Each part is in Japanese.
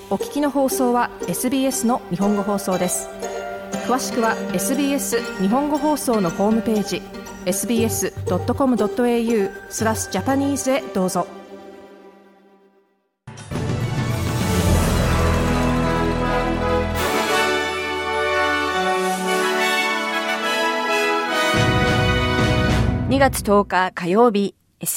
お聞きの放送は SBS の日本語放送です。詳しくは SBS 日本語放送のホームページ sbs.com.au/Japanese へどうぞ。2月10日火曜日、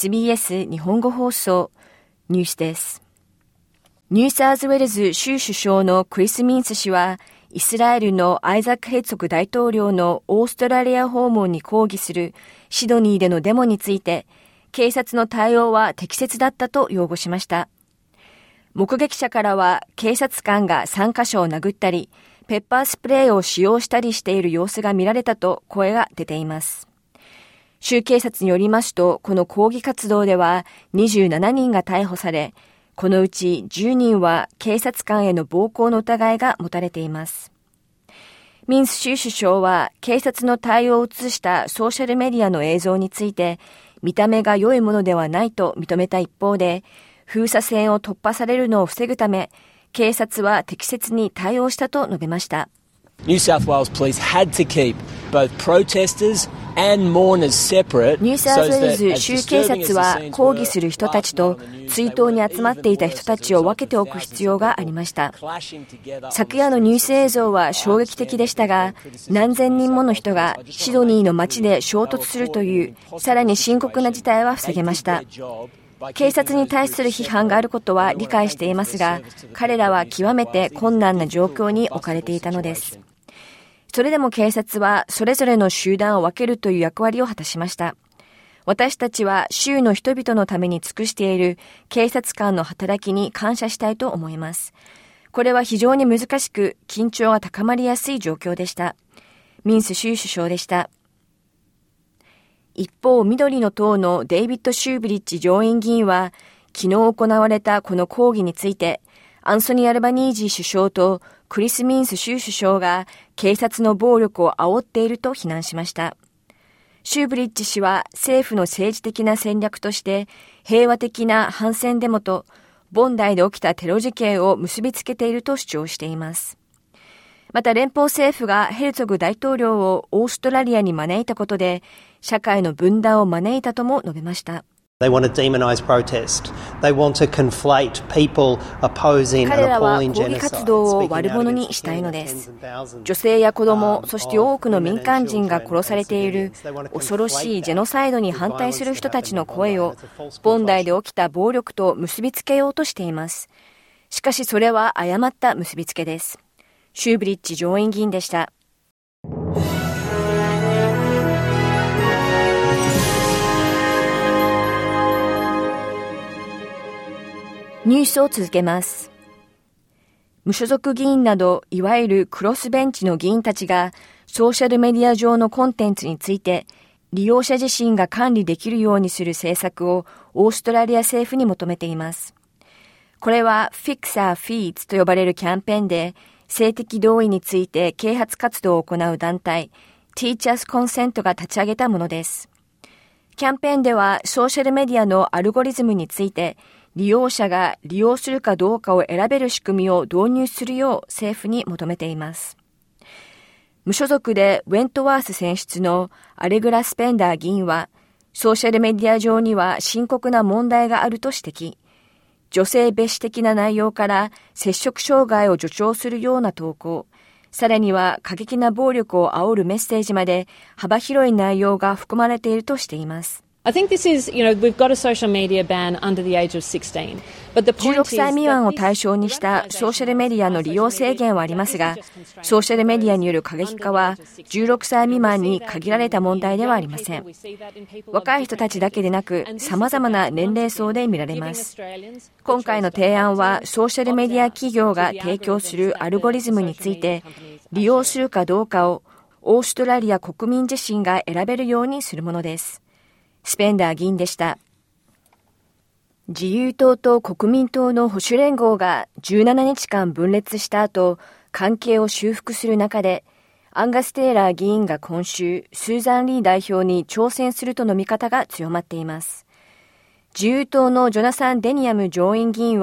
SBS 日本語放送ニュースです。ニューサーズウェルズ州首相のクリス・ミンス氏は、イスラエルのアイザック・ヘルツォグ大統領のオーストラリア訪問に抗議するシドニーでのデモについて、警察の対応は適切だったと擁護しました。目撃者からは、警察官が3カ所を殴ったり、ペッパースプレーを使用したりしている様子が見られたと声が出ています。州警察によりますと、この抗議活動では27人が逮捕され、このうち10人は警察官への暴行の疑いが持たれています。ミンス州首相は警察の対応を映したソーシャルメディアの映像について、見た目が良いものではないと認めた一方で、封鎖線を突破されるのを防ぐため、警察は適切に対応したと述べました。 New South Wales Police had to keep both protesters and mourners separate. ニューサウスウェールズ州警察は抗議する人たちと追悼に集まっていた人たちを分けておく必要がありました。昨夜のニュース映像は衝撃的でしたが、何千人もの人がシドニーの街で衝突するというさらに深刻な事態は防げました。警察に対する批判があることは理解していますが、彼らは極めて困難な状況に置かれていたのです。それでも警察はそれぞれの集団を分けるという役割を果たしました。私たちは州の人々のために尽くしている警察官の働きに感謝したいと思います。これは非常に難しく緊張が高まりやすい状況でした。ミンス州首相でした。一方、緑の党のデイビッド・シューブリッジ上院議員は、昨日行われたこの抗議について、アンソニー・アルバニージー首相とクリス・ミンス州首相が警察の暴力を煽っていると非難しました。シューブリッジ氏は政府の政治的な戦略として平和的な反戦デモとボンダイで起きたテロ事件を結びつけていると主張しています。また連邦政府がヘルツォグ大統領をオーストラリアに招いたことで社会の分断を招いたとも述べました。 They want to demonize protest. They want to conflate people opposing an 彼らは appalling 抗議 genocide. 活動を悪者にしたいのです。女性や子供、そして多くの民間人が殺されている恐ろしいジェノサイドに反対する人たちの声をボンダイで起きた暴力と結びつけようとしています。しかしそれは誤った結びつけです。シューブリッジ上院議員でした。ニュースを続けます。無所属議員などいわゆるクロスベンチの議員たちがソーシャルメディア上のコンテンツについて利用者自身が管理できるようにする政策をオーストラリア政府に求めています。これは Fix Our Feeds と呼ばれるキャンペーンで性的同意について啓発活動を行う団体 Teachers Consent が立ち上げたものです。キャンペーンではソーシャルメディアのアルゴリズムについて利用者が利用するかどうかを選べる仕組みを導入するよう政府に求めています。無所属でウェントワース選出のアレグラ・スペンダー議員は、ソーシャルメディア上には深刻な問題があると指摘。女性蔑視的な内容から摂食障害を助長するような投稿、さらには過激な暴力を煽るメッセージまで幅広い内容が含まれているとしています。 I think this is, we've got a social media ban under the age of 16. But the point is 16歳未満を対象にしたソーシャルメディアの利用制限はありますが、ソーシャルメディアによる過激化は16歳未満に限られた問題ではありません。若い人たちだけでなく、様々な年齢層で見られます。今回の提案は、ソーシャルメディア企業が提供するアルゴリズムについて、利用するかどうかをオーストラリア国民自身が選べるようにするものです。スペンダー議員でした。自由党と国民党の保守連合が17日間分裂した後、関係を修復する中で、アンガス・テイラー議員が今週、スーザン・リー代表に挑戦するとの見方が強まっています。自由党のジョナサン・デニアム上院議員は、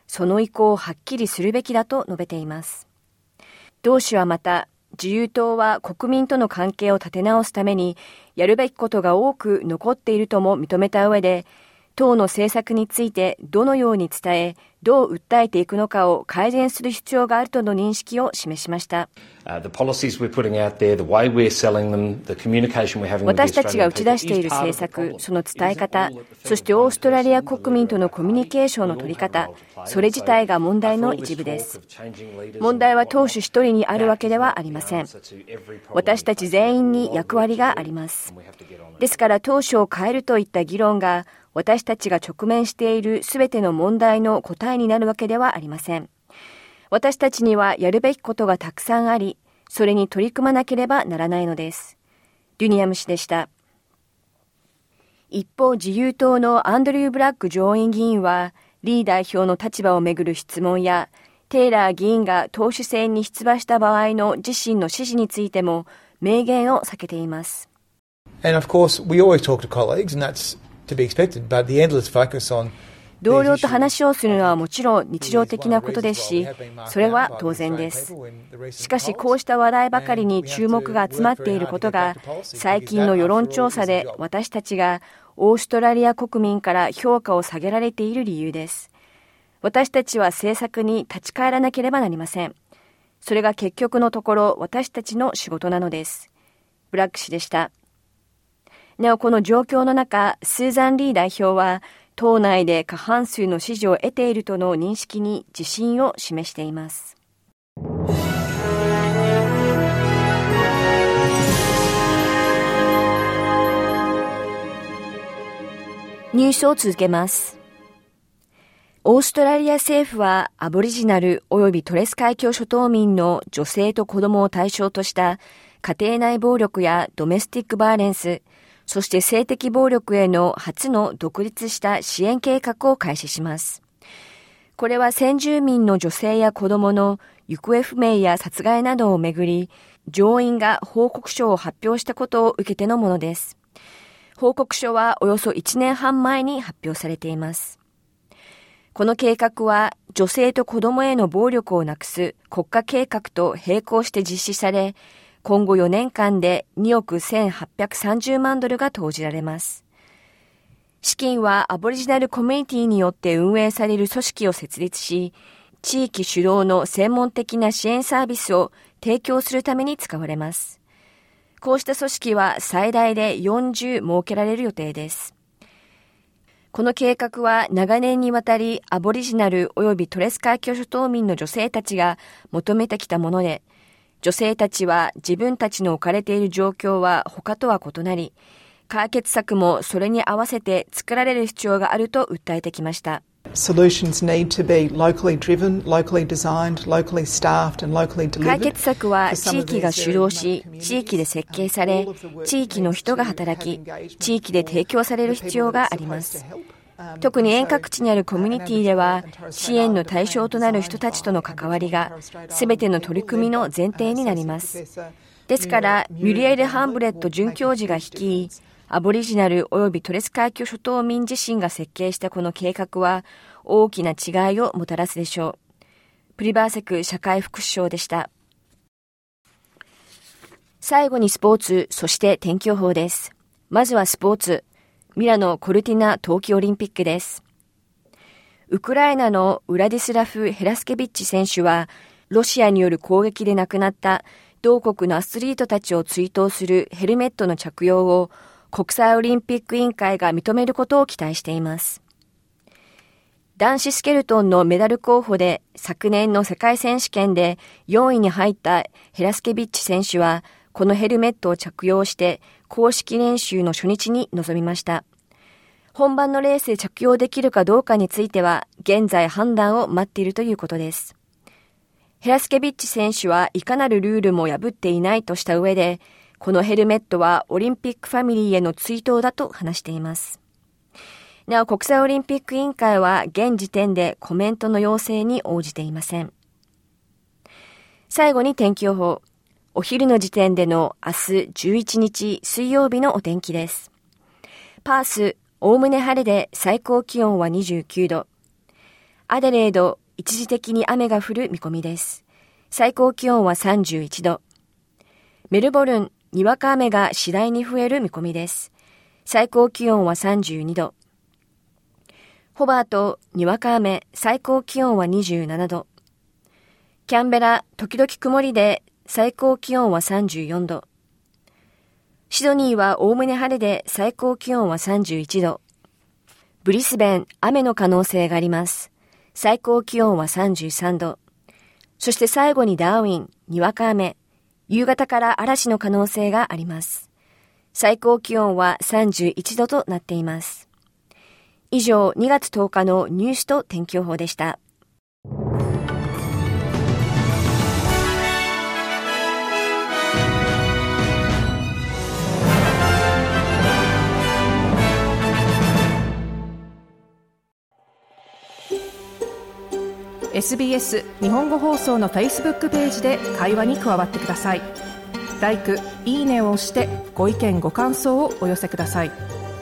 その意向をはっきりするべきだと述べています。同氏はまた、自由党は国民との関係を立て直すためにやるべきことが多く残っているとも認めた上で、党の政策についてどのように伝え、どう訴えていくのかを改善する必要があるとの認識を示しました。私たちが打ち出している政策、その伝え方、そしてオーストラリア国民とのコミュニケーションの取り方、それ自体が問題の一部です。問題は党首一人にあるわけではありません。私たち全員に役割があります。ですから党首を変えるといった議論が私たちが直面しているすべての問題の答えになるわけではありません。私たちにはやるべきことがたくさんあり、それに取り組まなければならないのです。デュニアム氏でした。一方、自由党のアンドリュー・ブラック上院議員は、リー代表の立場をめぐる質問や、テイラー議員が党首選に出馬した場合の自身の支持についても明言を避けています。 And of course, we always talk to colleagues, and that's to be expected, but the endless focus on 同僚と話をするのはもちろん日常的なことですし、それは当然です。しかしこうした話題ばかりに注目が集まっていることが、最近の世論調査で私たちがオーストラリア国民から評価を下げられている理由です。私たちは政策に立ち返らなければなりません。それが結局のところ私たちの仕事なのです。ブラック氏でした。なおこの状況の中、スーザン・リー代表は、党内で過半数の支持を得ているとの認識に自信を示しています。ニュースを続けます。オーストラリア政府はアボリジナル及びトレス海峡諸島民の女性と子供を対象とした家庭内暴力やドメスティックバイオレンス、そして性的暴力への初の独立した支援計画を開始します。これは先住民の女性や子供の行方不明や殺害などをめぐり、上院が報告書を発表したことを受けてのものです。報告書はおよそ1年半前に発表されています。この計画は女性と子供への暴力をなくす国家計画と並行して実施され、今後4年間で2億1830万ドルが投じられます。資金はアボリジナルコミュニティによって運営される組織を設立し、地域主導の専門的な支援サービスを提供するために使われます。こうした組織は最大で40設けられる予定です。この計画は長年にわたりアボリジナル及びトレス海峡諸島民の女性たちが求めてきたもので、女性たちは自分たちの置かれている状況は他とは異なり、解決策もそれに合わせて作られる必要があると訴えてきました。 Solutions need to be locally driven, locally designed, locally staffed and locally delivered. 解決策は地域が主導し、地域で設計され、地域の人が働き、地域で提供される必要があります。特に遠隔地にあるコミュニティでは、支援の対象となる人たちとの関わりが、すべての取り組みの前提になります。ですから、ミュリエル・ハンブレット准教授が率い、アボリジナル及びトレス海峡諸島民自身が設計したこの計画は、大きな違いをもたらすでしょう。プリバーセク社会福祉相でした。最後にスポーツ、そして天気予報です。まずはスポーツ。ミラノ・コルティナ冬季オリンピックです。ウクライナのウラディスラフ・ヘラスケビッチ選手は、ロシアによる攻撃で亡くなった同国のアスリートたちを追悼するヘルメットの着用を国際オリンピック委員会が認めることを期待しています。男子スケルトンのメダル候補で昨年の世界選手権で4位に入ったヘラスケビッチ選手は、このヘルメットを着用して公式練習の初日に臨みました。本番のレースで着用できるかどうかについては現在判断を待っているということです。ヘラスケビッチ選手はいかなるルールも破っていないとした上で、このヘルメットはオリンピックファミリーへの追悼だと話しています。なお国際オリンピック委員会は現時点でコメントの要請に応じていません。最後に天気予報。お昼の時点での明日11日水曜日のお天気です。パース、おおむね晴れで最高気温は29度。 アデレード、一時的に雨が降る見込みです。最高気温は31度。メルボルン、にわか雨が次第に増える見込みです。最高気温は32度。ホバート、にわか雨、最高気温は27度。キャンベラ、時々曇りで、最高気温は34度。シドニーはおおむね晴れで、最高気温は31度。ブリスベン、雨の可能性があります。最高気温は33度。そして最後にダーウィン、にわか雨、夕方から嵐の可能性があります。最高気温は31度となっています。以上、2月10日のニュースと天気予報でした。 SBS 日本語放送の Facebook ページで会話に加わってください。LIKE、いいねを押してご意見ご感想をお寄せください。